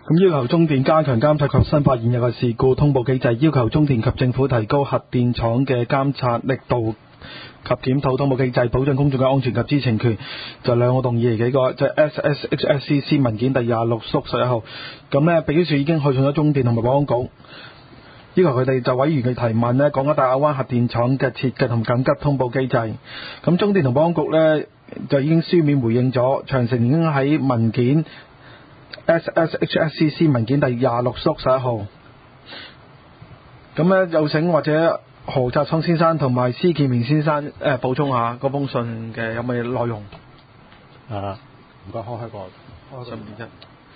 咁要求中電加強監察及新發現有嘅事故通報機制，要求中電及政府提高核電廠嘅監察力度及檢討通報機制，保障公眾嘅安全及知情權。就兩個動議嚟嘅，一個就係 SSHSCC 文件第26/11號。咁呢，秘書處已經去信咗中電同埋保安局，要求佢哋就委員嘅提問呢，講緊大亞灣核電廠嘅設計同緊急通報機制。咁中電同保安局呢，就已經書面回應咗，詳情已經喺文件 SSHSCC 文件第26/11號。咁呢，有請或者何澤聰先生同埋施建明先生補充下嗰封信嘅有咩內容。 唔該，開個信件一。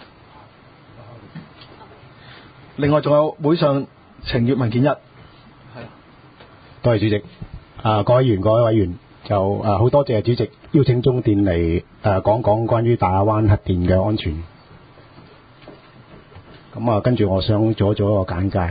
另外仲有會上呈閱文件一。係。 多謝主席。各位委員就好多謝主席邀請中電嚟講講關於大亞灣核電嘅安全。咁跟住我想做一個簡介。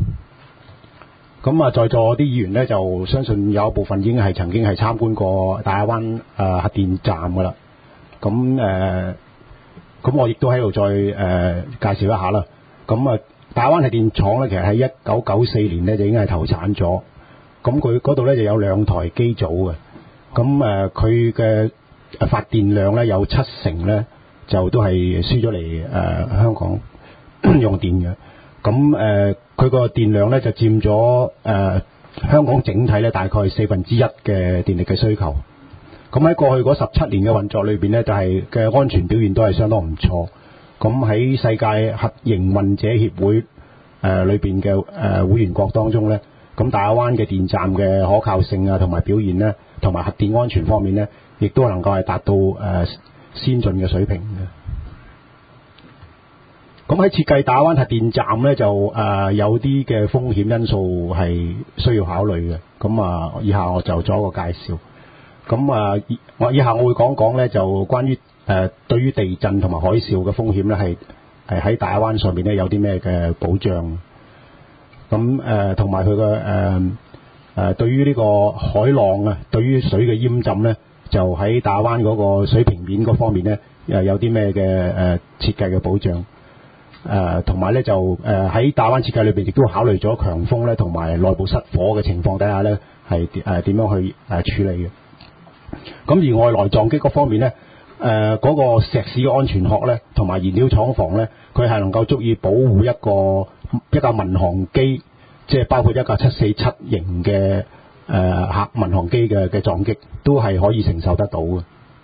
咁在座啲議員呢，就相信有一部分已經係曾經係參觀過大亞灣核電站噶啦。咁我亦都喺度再介紹一下啦。咁大亞灣核電廠呢，其實喺1994年呢就已經係投產咗。咁佢嗰度呢就有2台機組嘅。咁佢嘅發電量呢，有70%呢就都係輸咗嚟香港用電嘅。咁佢個電量呢就佔咗香港整體呢大概1/4嘅電力嘅需求。咁喺過去嗰17年嘅運作裏邊呢，就係嘅安全表現都係相當唔錯。咁喺世界核營運者協會裏邊嘅會員國當中呢，咁大亞灣嘅電站嘅可靠性啊同埋表現呢，同埋核電安全方面呢，亦都能夠係達到先進嘅水平嘅。咁喺設計大亞灣核電站呢，就有啲嘅風險因素係需要考慮嘅。咁以下我就做一個介紹。咁以下我會講講呢，就關於對於地震同埋海嘯嘅風險呢，係喺大亞灣上面呢有啲咩嘅保障。咁同埋佢嘅對於呢個海浪啊，對於水嘅淹浸呢，就喺大亞灣嗰個水平面嗰方面呢，有啲咩嘅設計嘅保障。同埋咧就喺大亞灣設計裏邊亦都考慮咗強風咧同埋內部失火嘅情況底下咧係點樣去處理嘅。咁而外來撞擊嗰方面咧，嗰個石屎嘅安全殼咧同埋燃料廠房咧，佢係能夠足以保護一架民航機，即係包括一架747型嘅民航機嘅撞擊，都係可以承受得到嘅。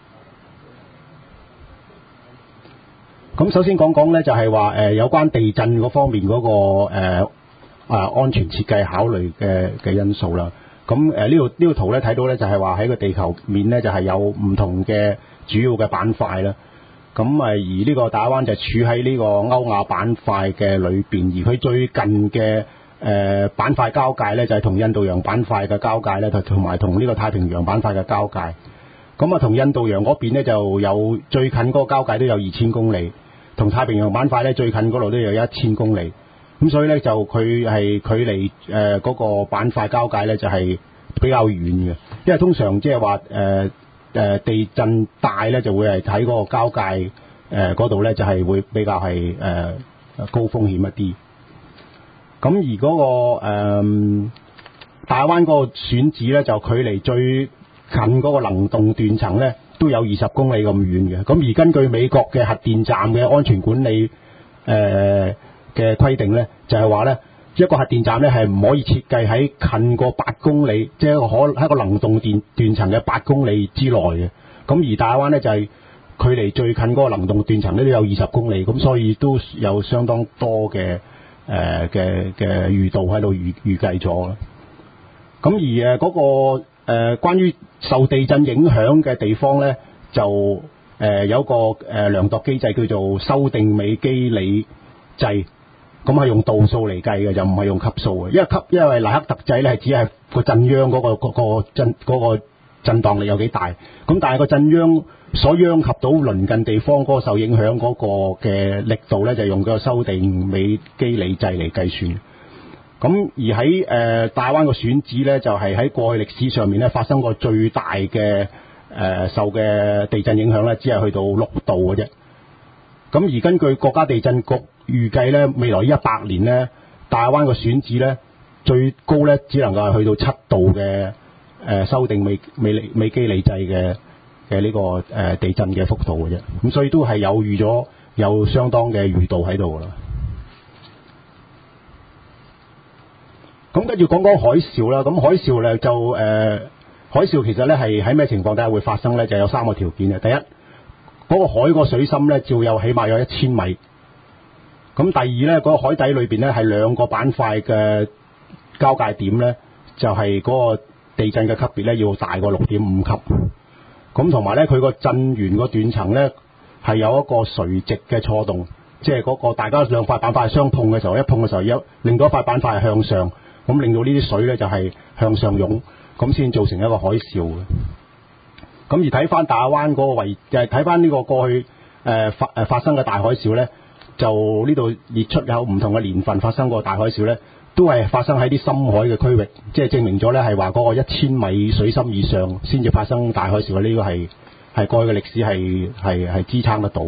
咁首先講講咧，就係話有關地震嗰方面嗰個安全設計考慮嘅因素啦。咁呢個圖咧睇到咧，就係話喺個地球面咧就係有唔同嘅主要嘅板塊啦。咁而呢個大亞灣就處喺呢個歐亞板塊嘅裏邊，而佢最近嘅板塊交界咧就係同印度洋板塊嘅交界咧，同埋同呢個太平洋板塊嘅交界。咁同印度洋嗰邊咧就有最近嗰個交界都有2000公里。同太平洋板塊咧最近嗰度都有1000公里，咁所以咧就佢係距離嗰個板塊交界咧就係比較遠嘅，因為通常即係話地震大咧就會係喺嗰個交界嗰度咧就係會比較係高風險一啲。咁而嗰個大亞灣嗰個選址咧就距離最近嗰個能動斷層咧都有20公里咁遠嘅。咁而根據美國嘅核電站嘅安全管理嘅規定咧，就係話咧一個核電站咧係唔可以設計喺近過8公里，即係喺一個能動斷層嘅8公里之內嘅。咁而大亞灣咧就係距離最近嗰個能動斷層咧都有20公里，咁所以都有相當多嘅預度喺度預計咗啦。咁而嗰個關於受地震影響嘅地方咧，就有個量度機制叫做修訂美機理制，咁係用度數嚟計嘅，就唔係用級數嘅。因為黎克特制咧係只係個震央嗰個震盪力有幾大，咁但係個震央所殃及到鄰近地方嗰個受影響嗰個嘅力度咧，就用個修訂美機理制嚟計算。咁而喺大亞灣個選址咧，就係喺過去歷史上面咧發生過最大嘅受嘅地震影響咧，只係去到6度嘅啫。 咁而根據國家地震局預計咧，未來100年咧，大亞灣個選址咧最高咧只能夠係去到7度嘅修訂美基里制嘅呢個地震嘅幅度嘅啫。咁所以都係有預咗有相當嘅預度喺度㗎啦。咁跟住講講海嘯啦。咁海嘯咧就海嘯其實咧係喺咩情況底下會發生咧？就有3個條件嘅。第一，嗰個海個水深咧照有起碼有1000米。咁第二咧，嗰個海底裏邊咧係2個板塊嘅交界點咧，就係嗰個地震嘅級別咧要大過6.5級。咁同埋咧，佢個震源個斷層咧係有一個垂直嘅錯動，即係嗰個大家兩塊板塊相碰嘅時候，一碰嘅時候令到一塊板塊係向上，咁令到呢啲水咧就係向上湧，咁先造成一個海嘯嘅。咁而睇翻大亞灣嗰個位，就係睇翻呢個過去發生嘅大海嘯咧，就呢度列出有唔同嘅年份發生過大海嘯咧，都係發生喺啲深海嘅區域，即係證明咗咧係話嗰個1000米水深以上先至發生大海嘯嘅。呢個係過去嘅歷史係支撐得到。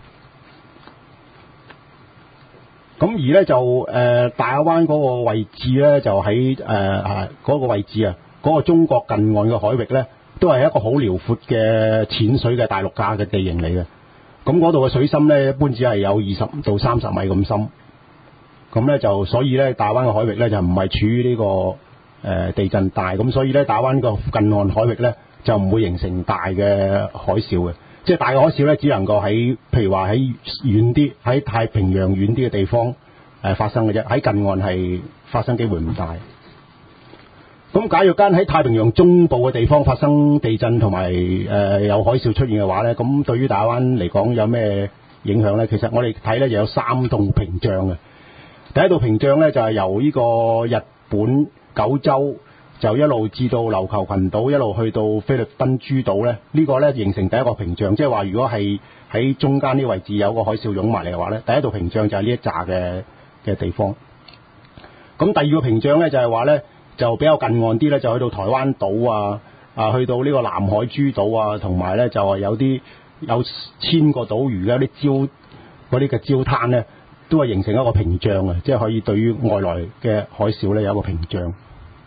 咁而咧就大亞灣嗰個位置咧，就喺嗰個位置啊，嗰個中國近岸嘅海域咧，都係一個好遼闊嘅淺水嘅大陸架嘅地形嚟嘅。咁嗰度嘅水深咧，一般只係有20到30米咁深。咁咧就所以咧，大亞灣嘅海域咧就唔係處於呢個地震帶，咁所以咧，大亞灣個近岸海域咧就唔會形成大嘅海嘯嘅。即係大嘅海嘯咧，只能夠喺譬如話喺遠啲，喺太平洋遠啲嘅地方發生嘅啫。喺近岸係發生機會唔大。咁假若間喺太平洋中部嘅地方發生地震同埋有海嘯出現嘅話咧，咁對於大亞灣嚟講有咩影響咧？其實我哋睇咧就有3棟屏障嘅。第一道屏障咧就係由呢個日本九州就一路至到琉球群島，一路去到菲律賓諸島咧，呢個咧形成第一個屏障。即係話如果係喺中間呢個位置有個海嘯湧埋嚟嘅話咧，第一道屏障就係呢一紮嘅地方。咁第二個屏障咧就係話咧，就比較近岸啲咧，就去到台灣島去到呢個南海諸島啊，同埋咧就係有1000個島嶼嘅嗰啲嘅礁灘咧，都係形成一個屏障啊，即係可以對於外來嘅海嘯咧有一個屏障。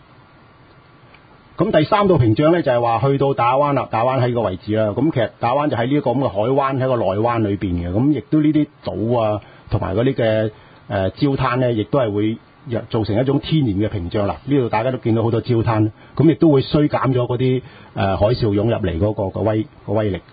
咁第3道屏障咧就係話去到大亞灣啦，大亞灣喺個位置啦。咁其實大亞灣就喺呢一個咁嘅海灣，喺個內灣裏邊嘅。咁亦都呢啲島啊，同埋嗰啲嘅礁灘咧，亦都係會造成一種天然嘅屏障啦。呢度大家都見到好多礁灘，咁亦都會衰減咗嗰啲海嘯湧入嚟嗰個威力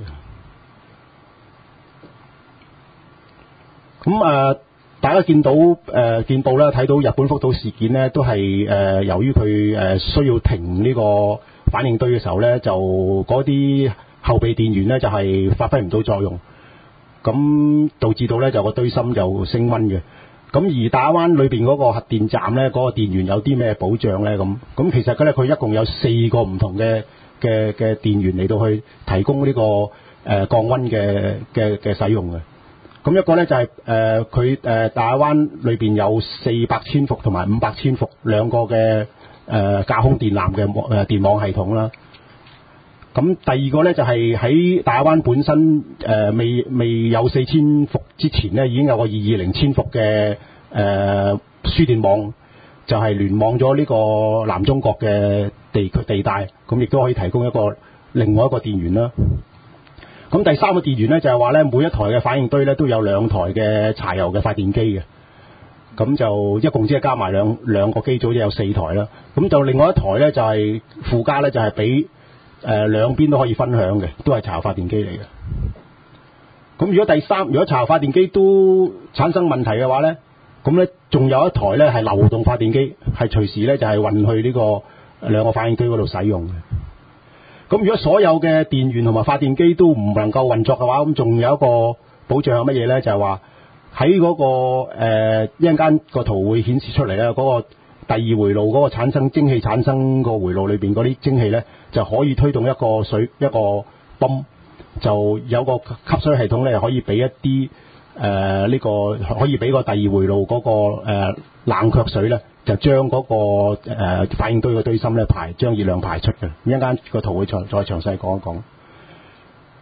嘅。咁大家見到見報咧，睇到日本福島事件咧，都係由於佢需要停呢個反應堆嘅時候咧，就嗰啲後備電源咧就係發揮唔到作用，咁導致到咧就個堆芯就升溫嘅。咁而大亞灣裏邊嗰個核電站咧，嗰個電源有啲咩保障咧？咁其實咧，佢一共有4個唔同嘅電源嚟到去提供呢個降溫嘅使用嘅。咁一個咧就係佢大亞灣裏邊有400千伏同埋500千伏兩個嘅架空電纜嘅電網系統啦。咁第二個咧就係喺大亞灣本身未有4000伏之前咧，已經有個220千伏嘅輸電網，就係聯網咗呢個南中國嘅地帶，咁亦都可以提供另外一個電源啦。咁第3個電源咧就係話咧，每一台嘅反應堆咧都有2台嘅柴油嘅發電機嘅，咁就一共只係加埋兩個機組，即有4台啦。咁就另外一台咧就係附加咧，就係俾兩邊都可以分享嘅，都係柴油發電機嚟嘅。咁如果柴油發電機都產生問題嘅話咧，咁咧仲有一台咧係流動發電機，係隨時咧就係運去呢個2個反應堆嗰度使用嘅。咁如果所有嘅電源同埋發電機都唔能夠運作嘅話，咁仲有一個保障係乜嘢咧？就係話喺嗰個一陣間個圖會顯示出嚟咧，嗰個第2回路嗰個蒸汽產生個回路裏邊嗰啲蒸汽咧，就可以推動一個泵，就有個吸水系統咧，可以俾一啲呢個可以俾個第2回路嗰個冷卻水咧，就將嗰個反應堆嘅堆芯咧將熱量排出嘅。一陣間個圖會再詳細講一講。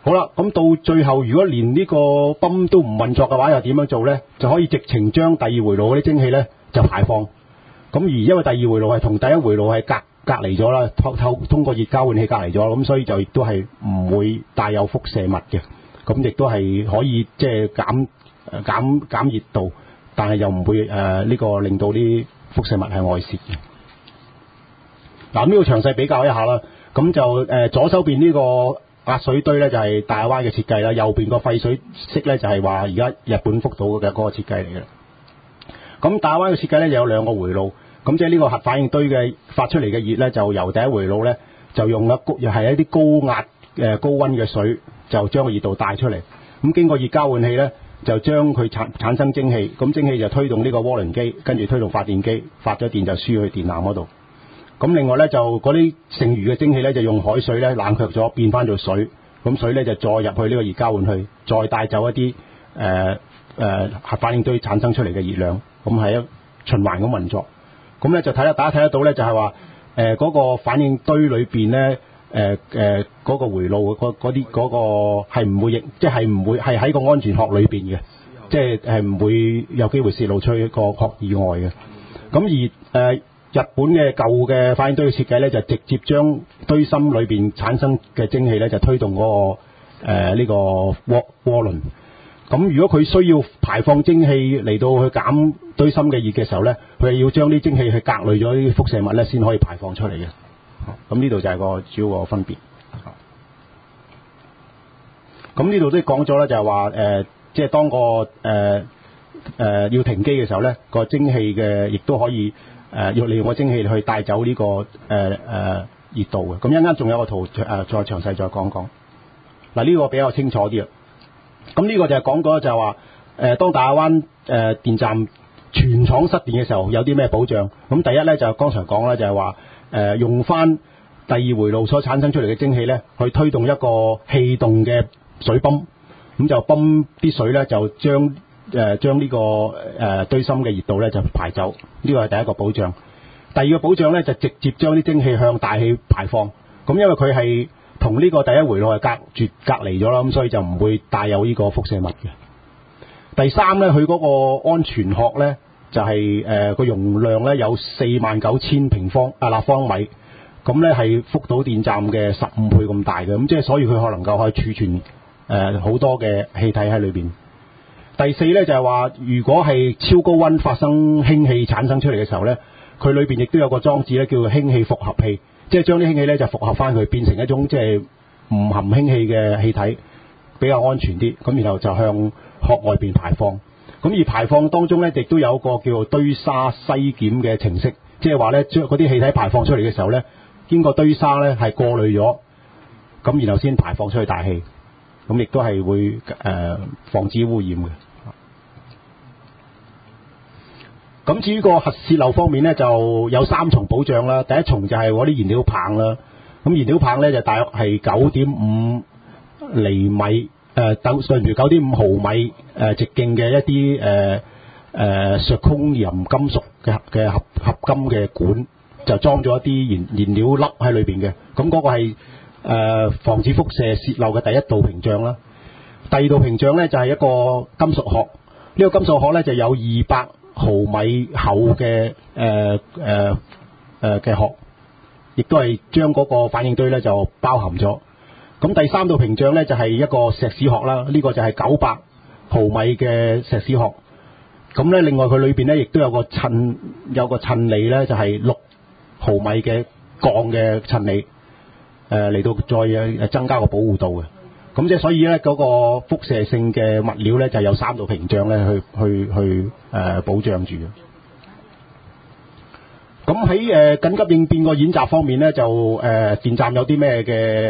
好啦，咁到最後如果連呢個泵都唔運作嘅話，又點樣做呢？就可以直情將第二回路嗰啲蒸汽呢就排放。咁而因為第二回路係同第一回路係隔離咗啦，通過熱交換器隔離咗，咁所以就亦都係唔會帶有輻射物嘅。咁亦都係可以即係減熱度，但係又唔會呢個令到啲輻射物係外泄嘅。嗱，呢個詳細比較一下啦。咁就左手邊呢個壓水堆咧就係大亞灣嘅設計啦，右邊個廢水式咧就係話而家日本福島嘅嗰個設計嚟嘅。咁大亞灣嘅設計咧就有兩個回路，咁即係呢個核反應堆嘅發出嚟嘅熱咧就由第一回路咧就用又係一啲高壓高溫嘅水就將個熱度帶出嚟，咁經過熱交換器咧就將佢產生蒸汽，咁蒸汽就推動呢個渦輪機，跟住推動發電機，發咗電就輸去電纜嗰度。咁另外咧就嗰啲剩餘嘅蒸汽咧就用海水咧冷卻咗變翻做水，咁水咧就再入去呢個熱交換器，再帶走一啲核反應堆產生出嚟嘅熱量，咁係一循環咁運作。咁咧就大家睇得到咧就係話嗰個反應堆裏邊咧嗰個回路嗰個係唔會即係唔會係喺個安全殼裏邊嘅，即係唔會有機會泄露出一個殼以外嘅。咁而日本嘅舊嘅反應堆嘅設計咧，就直接將堆芯裏邊產生嘅蒸汽咧，就推動嗰個呢個渦輪。咁如果佢需要排放蒸汽嚟到去減堆芯嘅熱嘅時候咧，佢係要將啲蒸汽去隔濾咗啲輻射物咧，先可以排放出嚟嘅。咁呢度就係個主要個分別。咁呢度都講咗啦，就係話即係當個要停機嘅時候咧，個蒸汽嘅亦都可以要利用個蒸汽去帶走呢個熱度嘅。咁一陣間仲有個圖再詳細再講講。嗱，呢個比較清楚啲啊。咁呢個就係講咗就係話當大亞灣電站全廠失電嘅時候有啲咩保障？咁第一咧就剛才講啦，就係話用翻第二回路所產生出嚟嘅蒸汽咧，去推動一個氣動嘅水泵，咁就泵啲水咧就將呢個堆芯嘅熱度咧就排走，呢個係第一個保障。第二個保障咧就直接將啲蒸汽向大氣排放，咁因為佢係同呢個第一回路係隔離咗啦，咁所以就唔會帶有呢個輻射物嘅。第三咧，佢嗰個安全殼咧就係個容量咧有49,000立方米，咁咧係福島電站嘅15倍咁大嘅，咁即係所以佢能夠可以儲存好多嘅氣體喺裏邊。第四咧就係話，如果係超高溫發生氫氣產生出嚟嘅時候咧，佢裏邊亦都有個裝置咧叫做氫氣複合器，即係將啲氫氣咧就複合翻佢，變成一種即係唔含氫氣嘅氣體，比較安全啲。咁然後就向殼外邊排放。咁而排放當中咧，亦都有個叫做堆沙篩檢嘅程式，即係話咧將嗰啲氣體排放出嚟嘅時候咧，經過堆沙咧係過濾咗，咁然後先排放出去大氣。咁亦都係會防止污染嘅。咁至於個核泄漏方面咧，就有3重保障啦。第一重就係嗰啲燃料棒啦。咁燃料棒咧就大約係9.5厘米9.5毫米直徑嘅一啲zirconium金屬嘅合金嘅管，就裝咗一啲燃料粒喺裏邊嘅。咁嗰個係防止輻射泄漏嘅第一道屏障啦。第二道屏障咧就係一個金屬殼，呢個金屬殼咧就有200毫米厚嘅殼，亦都係將嗰個反應堆咧就包含咗。咁第三道屏障咧就係一個石屎殼啦，呢個就係900毫米嘅石屎殼。咁咧另外佢裏邊咧亦都有個襯理咧，就係6毫米嘅鋼嘅襯理。嚟到再增加個保護度嘅，咁即係所以咧嗰個輻射性嘅物料咧就有3道屏障咧去保障住嘅。咁喺緊急應變個演習方面咧，就電站有啲咩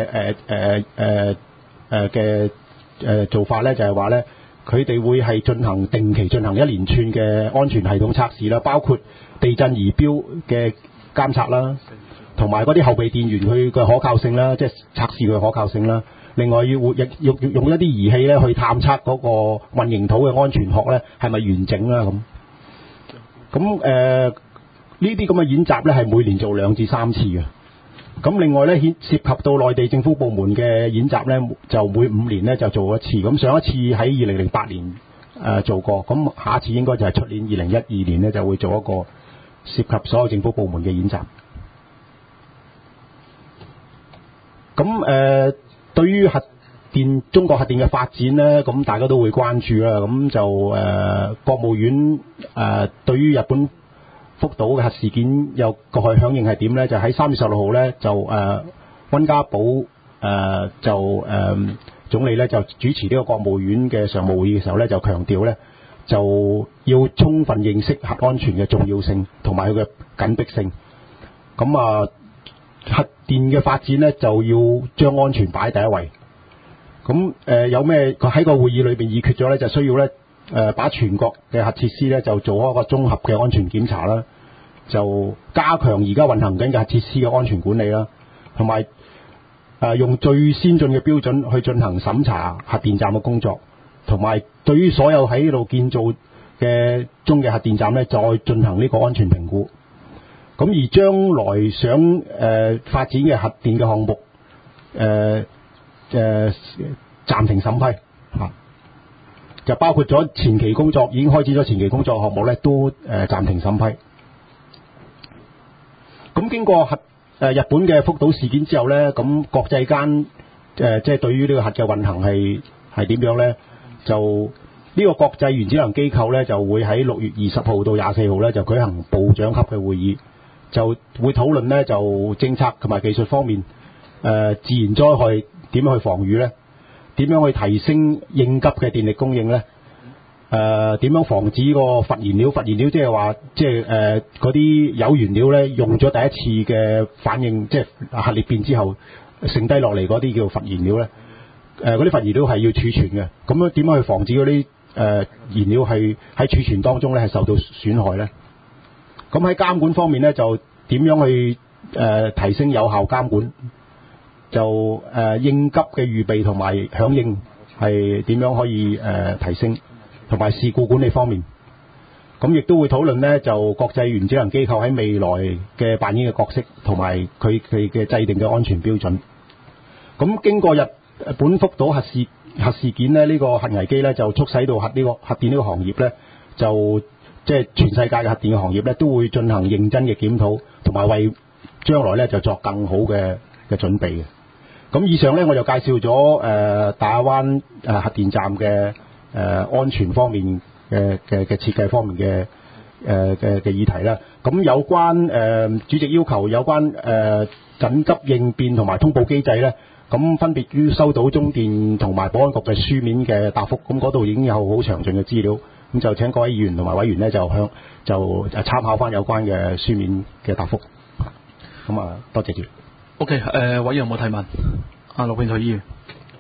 嘅做法咧？就係話咧，佢哋會係定期進行一連串嘅安全系統測試啦，包括地震儀表嘅監察啦。同埋嗰啲後備電源佢嘅可靠性啦，即係測試佢嘅可靠性啦。另外要用一啲儀器咧去探測嗰個混凝土嘅安全殼咧係咪完整啦咁。咁呢啲咁嘅演習咧係每年做2至3次嘅。 咁另外咧，涉及到內地政府部門嘅演習咧，就每5年咧就做一次。咁上一次喺2008年做過，咁下一次應該就係出年2012年咧就會做一個涉及所有政府部門嘅演習。咁對於中國核電嘅發展咧，咁大家都會關注啦。咁就國務院對於日本福島嘅核事件有個響應係點咧？就喺3月16號咧，就溫家寶總理咧就主持呢個國務院嘅常務會議嘅時候咧，就強調咧就要充分認識核安全嘅重要性同埋佢嘅緊迫性。咁核電嘅發展咧就要將安全擺第一位。咁有咩？佢喺個會議裏邊議決咗咧，就需要咧把全國嘅核設施咧就做一個綜合嘅安全檢查啦，就加強而家運行緊嘅核設施嘅安全管理啦，同埋用最先進嘅標準去進行審查核電站嘅工作，同埋對於所有喺呢度建造嘅中嘅核電站咧，再進行呢個安全評估。咁而將來想發展嘅核電嘅項目暫停審批就包括咗前期工作，已經開始咗前期工作項目咧，都暫停審批。咁經過日本嘅福島事件之後咧，咁國際間即係對於呢個核嘅運行係點樣咧？就呢個國際原子能機構咧，就會喺6月20號到24號咧，就舉行部長級嘅會議，就會討論咧就政策同埋技術方面自然災害點樣去防禦咧？點樣去提升應急嘅電力供應咧？點樣防止個核燃料？核燃料即係話，即係嗰啲有原料咧，用咗第一次嘅反應，即係核裂變之後剩低落嚟嗰啲叫核燃料咧。嗰啲核燃料係要儲存嘅，咁樣點樣去防止嗰啲燃料係喺儲存當中咧係受到損害咧？咁喺監管方面咧，就點樣去提升有效監管？就應急嘅預備同埋響應係點樣可以提升，同埋事故管理方面，咁亦都會討論呢就國際原子能機構喺未來嘅扮演嘅角色，同埋佢嘅制定嘅安全標準。咁經過日本福島核事件呢，呢個核危機呢就促使到核電呢個行業呢，就即係全世界嘅核電嘅行業呢都會進行認真嘅檢討，同埋為將來呢就作更好嘅準備嘅。咁以上咧，我就介紹咗大亞灣核電站嘅安全方面嘅設計方面嘅議題啦。咁有關主席要求有關緊急應變同埋通報機制咧，咁分別於收到中電同埋保安局嘅書面嘅答覆，咁嗰度已經有好詳盡嘅資料，咁就請各位議員同埋委員咧就參考翻有關嘅書面嘅答覆。咁多謝住。 OK， 委員有冇提問？陸永才議員。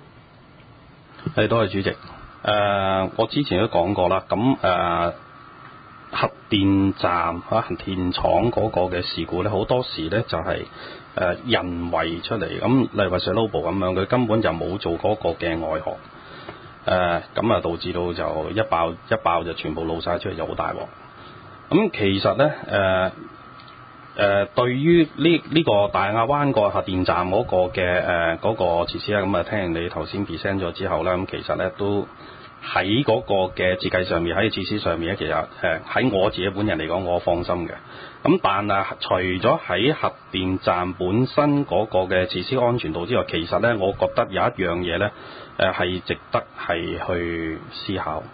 多謝主席。我之前都講過啦，咁核電站核電廠嗰個嘅事故咧，好多時咧就係人為出嚟，咁例如話石撈布咁樣，佢根本就冇做嗰個嘅外殼，咁導致到就一爆就全部露晒出嚟，就好大鑊。咁其實咧對於呢個大亞灣個核電站嗰個嘅嗰個設施咧，咁聽你頭先 present 咗之後咧，咁其實咧都喺嗰個嘅設計上面，喺設施上面咧，其實喺我自己本人嚟講，我放心嘅。咁但係除咗喺核電站本身嗰個嘅設施安全度之外，其實咧，我覺得有一樣嘢咧係值得係去思考。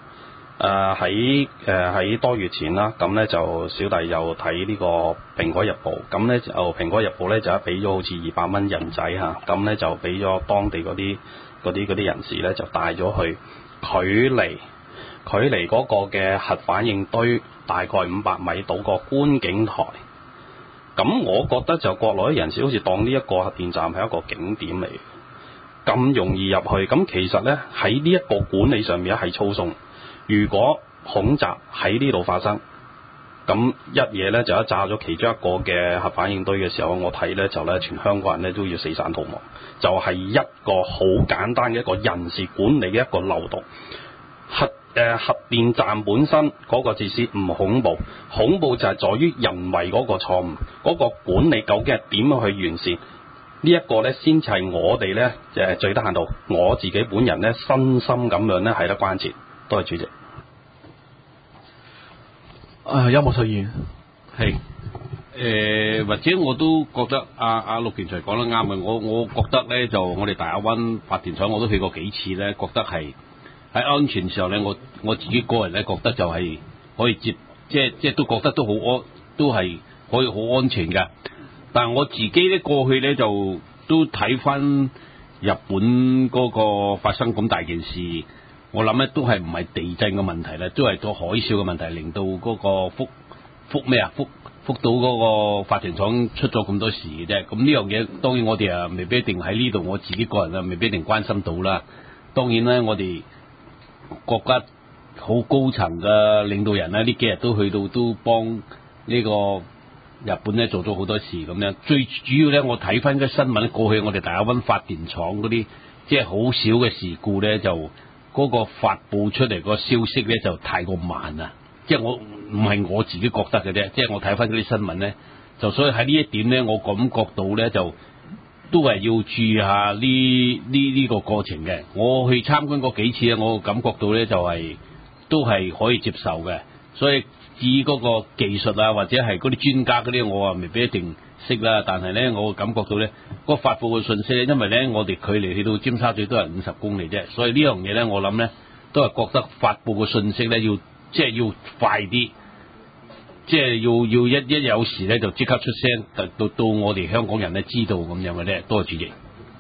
喺多月前啦，咁咧就小弟又睇呢個蘋果日報，咁咧就蘋果日報咧就俾咗好似200蚊人仔嚇，咁咧就俾咗當地嗰啲人士咧就帶咗去距離嗰個嘅核反應堆大概500米到個觀景台。咁我覺得就國內啲人士好似當呢一個核電站係一個景點嚟，咁容易入去。咁其實咧喺呢一個管理上面係粗鬆。如果恐襲喺呢度發生，咁一嘢咧就一炸咗其中一個嘅核反應堆嘅時候，我睇咧就咧全香港人咧都要四散逃亡，就係一個好簡單嘅一個人事管理嘅一個漏洞。核電站本身嗰個設施唔恐怖，恐怖就係在於人為嗰個錯誤，嗰個管理究竟係點樣去完善？ 呢一個咧先至係我哋咧最得閒度，我自己本人咧身心咁樣咧係得關切。多謝主席。 有冇議員？ 係或者我都覺得阿陸健才講得啱嘅。我覺得咧就我哋大亞灣發電廠我都去過幾次咧，覺得係喺安全上咧，我自己個人咧覺得就係可以即係都覺得都係可以好安全嘅。但係我自己咧過去咧就都睇翻日本嗰個發生咁大件事，我諗咧都係唔係地震嘅問題咧，都係個海嘯嘅問題，令到嗰個福島嗰個發電廠出咗咁多事嘅啫。咁呢樣嘢當然我哋未必一定喺呢度，我自己個人未必一定關心到啦。當然咧，我哋國家好高層嘅領導人咧，呢幾日都去到都幫呢個日本咧做咗好多事咁樣。最主要咧，我睇翻啲新聞，過去我哋大亞灣發電廠嗰啲即係好少嘅事故咧，就嗰個發佈出嚟個消息咧就太過慢啊！即係我唔係我自己覺得嘅啫，即係我睇翻嗰啲新聞咧，就所以喺呢一點咧，我感覺到咧就都係要注意下呢個過程嘅。我去參觀過幾次咧，我感覺到咧就係都係可以接受嘅。所以至於嗰個技術啊，或者係嗰啲專家嗰啲，我未必一定識啦。但係咧，我感覺到咧嗰個發佈嘅信息咧，因為咧我哋距離去到尖沙咀都係50公里啫，所以呢樣嘢咧，我諗咧都係覺得發佈嘅信息咧要快啲，即係要一有時咧就即刻出聲，到我哋香港人咧知道咁樣嘅咧。多謝主席。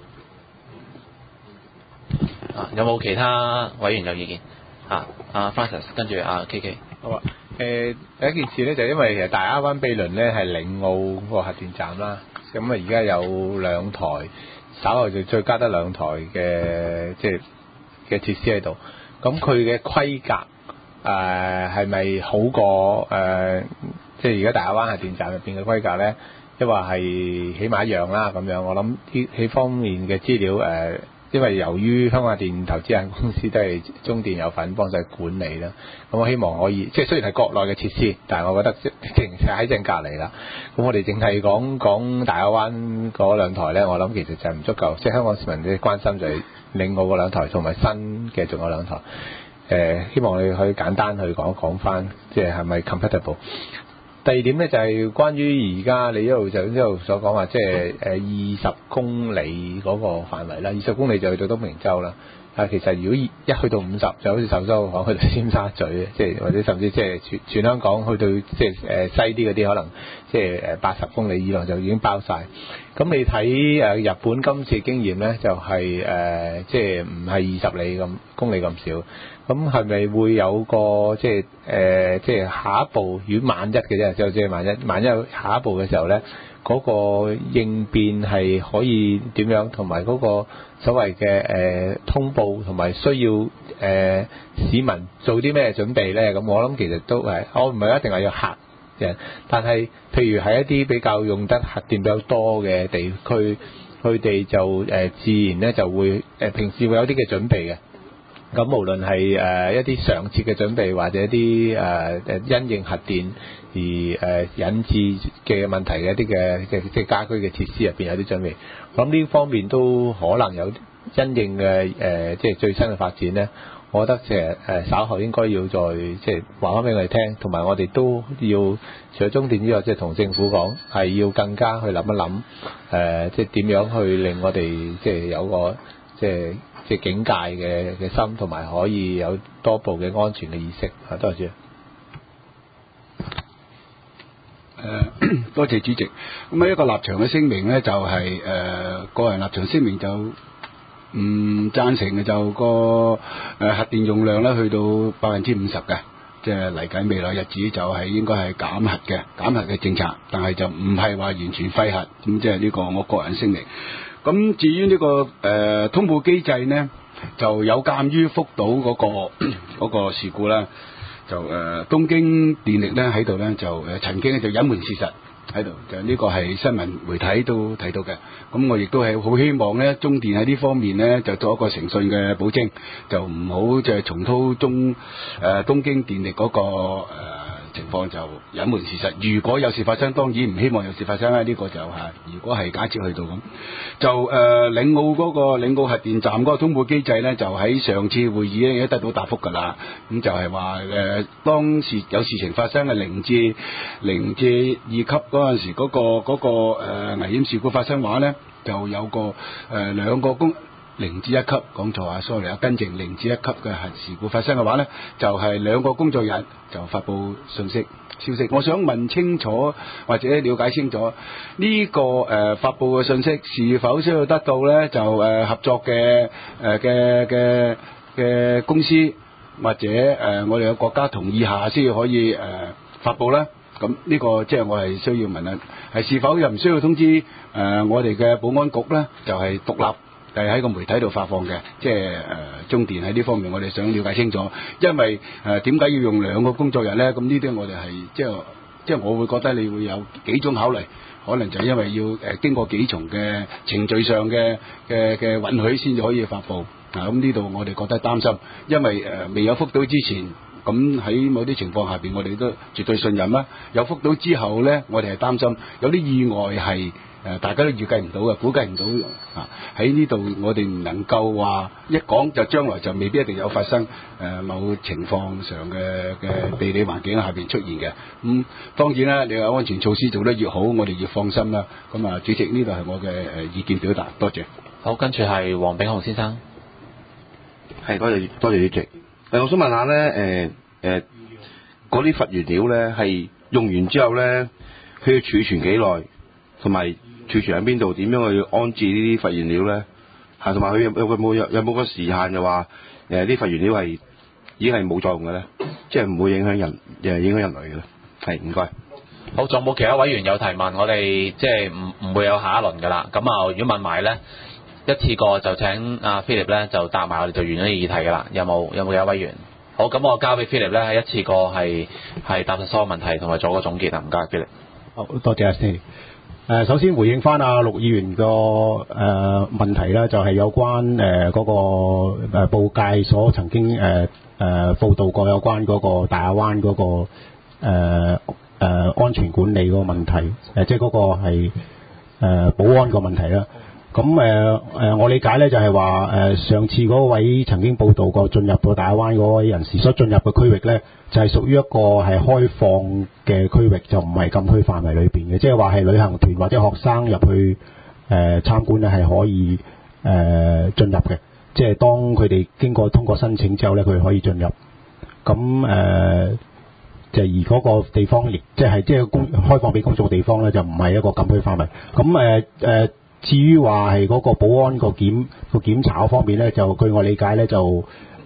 有冇其他委員有意見？阿 Francis 跟住阿 KK。 好啊。第一件事咧就因為其實大亞灣毗鄰咧係嶺澳個核電站啦，咁啊而家有2台，稍後就再加得2台嘅嘅設施喺度。咁佢嘅規格係咪好過即係而家大亞灣核電站入邊嘅規格咧？因為係起碼一樣啦咁樣。我諗呢方面嘅資料因為由於香港核電投資有限公司都係中電有份幫手管理啦，咁我希望可以即係雖然係國內嘅設施，但係我覺得喺正隔離啦。咁我哋淨係講大亞灣嗰2台咧，我諗其實就係唔足夠。即係香港市民嘅關心就係嶺澳嗰2台，同埋新嘅仲有2台。希望你可以簡單去講翻，即係咪 compatible？第二點咧就係關於而家你一路所講話，即係20公里嗰個範圍啦。20公里就去到東明洲啦。其實如果一去到50，就好似受州講去到尖沙咀，即係或者甚至即係全香港去到即係西啲嗰啲，可能即係80公里以內就已經包晒。咁你睇日本今次經驗咧，就係即係唔係20公里咁少。咁係咪會有個即係下一步？如果萬一嘅啫，就即係萬一下一步嘅時候咧，嗰個應變係可以點樣？同埋嗰個所謂嘅通報同埋需要市民做啲咩準備咧？咁我諗其實都我唔係一定係要嚇人，但係譬如喺一啲比較用得核電比較多嘅地區，佢哋就自然咧就會平時會有啲嘅準備嘅。咁無論係一啲常設嘅準備，或者一啲因應核電而引致嘅問題嘅一啲嘅即係家居嘅設施入邊有啲準備，我諗呢方面都可能有因應嘅即係最新嘅發展咧。我覺得其實稍後應該要再即係話翻俾我哋聽，同埋我哋都要除咗中電之外，即係同政府講係要更加去諗一諗即係點樣去令我哋即係有個即係警戒嘅心，同埋可以有多步嘅安全嘅意識。多謝。 多謝主席。咁一個立場嘅聲明咧，就係個人立場聲明就唔贊成嘅，就個核電用量咧去到50%嘅，即係嚟緊未來日子就係應該係減核嘅政策，但係就唔係話完全廢核。咁即係呢個我個人聲明。咁至於呢個通報機制呢，就有鑑於福島嗰個事故啦，就東京電力咧喺度咧就曾經就隱瞞事實喺度，就呢個係新聞媒體都睇到嘅。咁我亦都係好希望咧，中電喺呢方面咧就做一個誠信嘅保證，就唔好就係重蹈東京電力嗰個情況就隱瞞事實。如果有事發生，當然唔希望有事發生啦。呢、個就係、如果係假設去到咁，就嶺澳嗰個嶺澳核電站嗰個通報機制咧，就喺上次會議咧已經得到答覆㗎啦。咁就係話當時有事情發生嘅0至2級嗰陣時，嗰個危險事故發生話咧，就有個兩個0至1級講錯啊 ，sorry 啊，更正0至1級嘅核事故發生嘅話咧，就係2個工作日就發佈消息。我想問清楚或者了解清楚呢、個發佈嘅信息是否需要得到咧就合作嘅公司或者我哋嘅國家同意下先可以發佈咧？咁呢個即係我係需要問啊，是否又唔需要通知我哋嘅保安局咧？就係獨立。係喺個媒體度發放嘅，即係中電喺呢方面，我哋想了解清楚。因為點解要用2個工作日咧？咁呢啲我哋係即係我會覺得你會有幾種考慮，可能就係因為要經過幾重嘅程序上嘅允許先至可以發布。咁呢度我哋覺得擔心，因為未有覆到之前，咁喺某啲情況下邊，我哋都絕對信任啦。有覆到之後咧，我哋係擔心有啲意外係。大家都預計唔到嘅，估計唔到喺呢度，我哋唔能夠話一講就將來就未必一定有發生某情況上嘅地理環境下邊出現嘅。咁當然啦，你話安全措施做得越好，我哋越放心啦。咁啊，主席呢度係我嘅意見表達，多謝。 好，跟住係黃炳雄先生。 係多謝主席。我想問下咧，嗰啲核原料咧係用完之後咧，佢要儲存幾耐，同埋儲存喺邊度？點樣去安置呢啲核原料咧？同埋佢有冇個時限就話啲核原料係已經係冇作用嘅咧？即係唔會影響人類嘅咧？係，唔該。 好，仲有冇其他委員有提問？我哋即係唔會有下一輪㗎啦。咁啊，如果問埋咧，一次過就請阿 Philip 咧就答埋，我哋就完咗議題㗎啦。有冇其他委員？好，咁我交俾 Philip 咧，係一次過係答實所有問題同埋做個總結啊。唔該 ，Philip。 好多謝阿 Steve。首先回應翻阿陸議員個問題啦，就係有關嗰個報界所曾經報導過有關嗰個大亞灣嗰個安全管理嗰個問題，即係嗰個係保安個問題啦。咁我理解咧就係話上次嗰位曾經報導過進入到大亞灣嗰位人士所進入嘅區域咧，就係屬於一個係開放嘅區域，就唔係禁區範圍裏邊嘅，即係話係旅行團或者學生入去參觀咧係可以進入嘅，即係當佢哋通過申請之後咧，佢可以進入。咁就而嗰個地方亦即係開放俾公眾嘅地方咧，就唔係一個禁區範圍。咁至於話係嗰個保安個檢查方面咧，就據我理解咧，就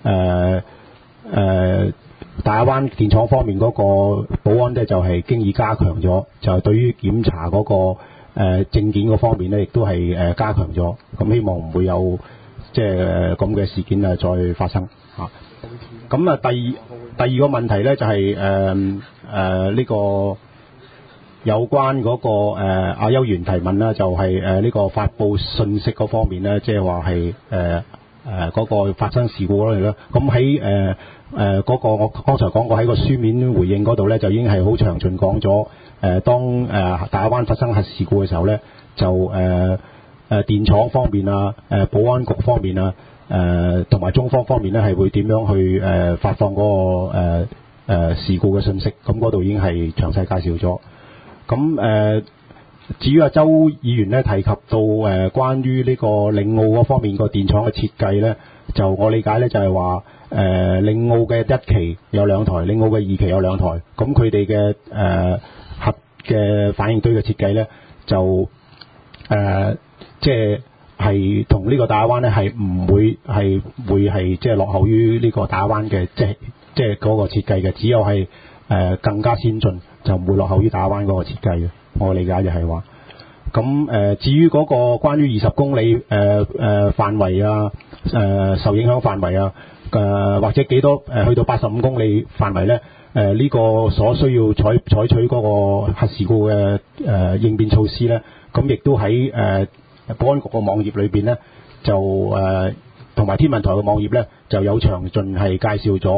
大亞灣電廠方面嗰個保安咧就係經已加強咗，就係對於檢查嗰個證件嗰方面咧，亦都係加強咗。咁希望唔會有即係咁嘅事件啊再發生嚇。咁啊第二個問題咧就係呢個。有關嗰個阿邱員提問啦，就係呢個發布信息嗰方面咧，即係話係嗰個發生事故嗰類啦。咁喺嗰個我剛才講過喺個書面回應嗰度咧，就已經係好詳盡講咗當大亞灣發生核事故嘅時候咧，就電廠方面啊、保安局方面啊、同埋中方方面咧係會點樣去發放嗰個事故嘅信息。咁嗰度已經係詳細介紹咗。咁至於阿周議員咧提及到關於呢個嶺澳嗰方面個電廠嘅設計咧，就我理解咧就係話嶺澳嘅1期有2台，嶺澳嘅2期有2台，咁佢哋嘅核嘅反應堆嘅設計咧就即係同呢個大亞灣咧係唔會係即係落後於呢個大亞灣嘅即係嗰個設計嘅，只有係更加先進。就唔會落後於大亞灣嗰個設計嘅，我理解就係話。咁至於嗰個關於20公里範圍啊，受影響範圍啊，或者幾多去到85公里範圍咧？呢個所需要採取嗰個核事故嘅應變措施咧，咁亦都喺保安局個網頁裏邊咧，就同埋天文台嘅網頁咧就有詳盡係介紹咗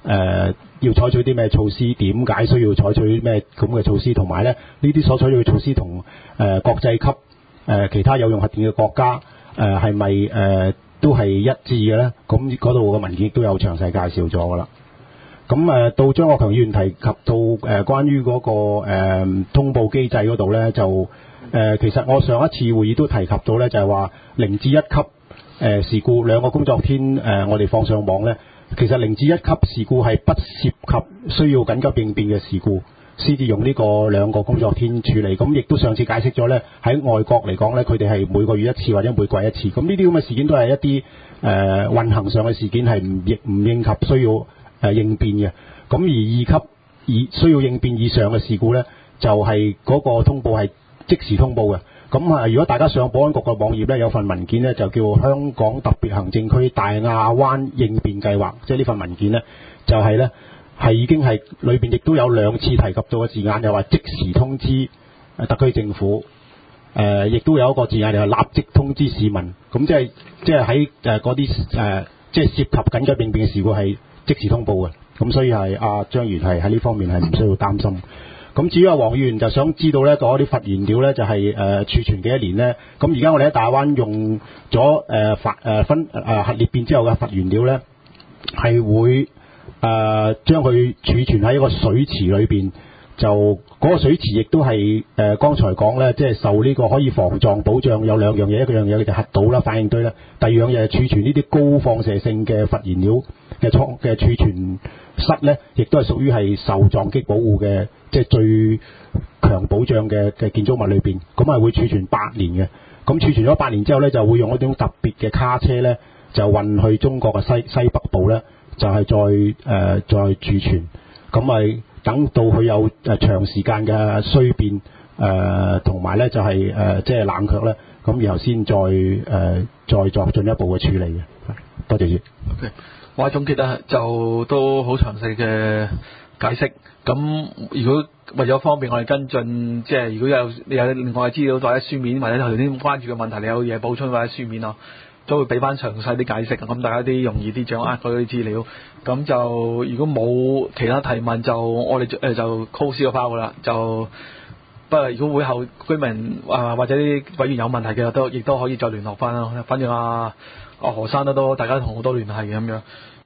要採取啲咩措施，點解需要採取咩咁嘅措施，同埋咧呢啲所採取嘅措施同國際級其他有用核電嘅國家係咪都係一致嘅咧？咁嗰度嘅文件亦都有詳細介紹咗㗎啦。咁到張國強議員提及到關於嗰個通報機制嗰度咧，就其實我上一次會議都提及到咧，就係話0至1級事故2個工作天我哋放上網咧，其實0至1級事故係不涉及需要緊急應變嘅事故，先至用呢個2個工作天處理。咁亦都上次解釋咗咧，喺外國嚟講咧，佢哋係每個月一次或者每季一次。咁呢啲咁嘅事件都係一啲運行上嘅事件，係唔應及需要應變嘅。咁而2級需要應變以上嘅事故咧，就係嗰個通報係即時通報嘅。咁如果大家上保安局嘅網頁咧，有份文件咧，就叫香港特別行政區大亞灣應變計劃，即係呢份文件咧，就係咧係已經係裏邊亦都有2次提及到嘅字眼，又話即時通知特區政府，亦都有一個字眼就係立即通知市民。咁即係喺嗰啲即係涉及緊急應變嘅事故係即時通報嘅。咁所以係張議員係喺呢方面係唔需要擔心。咁至於黃議員就想知道咧，嗰啲核燃料咧就係儲存幾多年咧？咁而家我哋喺大灣用咗核裂變之後嘅核原料咧，係會將佢儲存喺一個水池裏邊。就嗰個水池亦都係剛才講咧，即係受呢個可以防撞保障有2樣嘢，一樣嘢就核島啦、反應堆啦，第二樣嘢係儲存呢啲高放射性嘅核燃料嘅儲存室咧，亦都係屬於係受撞擊保護嘅，即係最強保障嘅建築物裏邊。咁係會儲存8年嘅。咁儲存咗8年之後咧，就會用一種特別嘅卡車咧，就運去中國嘅西北部咧，就係再儲存。咁咪等到佢有長時間嘅衰變，同埋咧就係即係冷卻咧，咁然後先再作進一步嘅處理嘅。多謝先。 OK， 我總結咧就都好詳細嘅解釋。咁如果為咗方便我哋跟進，即係如果有另外嘅資料或者書面，或者頭先關注嘅問題，你有嘢補充或者書面咯，都會俾翻詳細啲解釋，咁大家啲容易啲掌握嗰啲資料。咁就如果冇其他提問，就我哋就 close 個 file 啦。就不過如果會後居民或者啲委員有問題嘅，亦都可以再聯絡翻啦。反正何生都大家同好多聯繫嘅咁樣。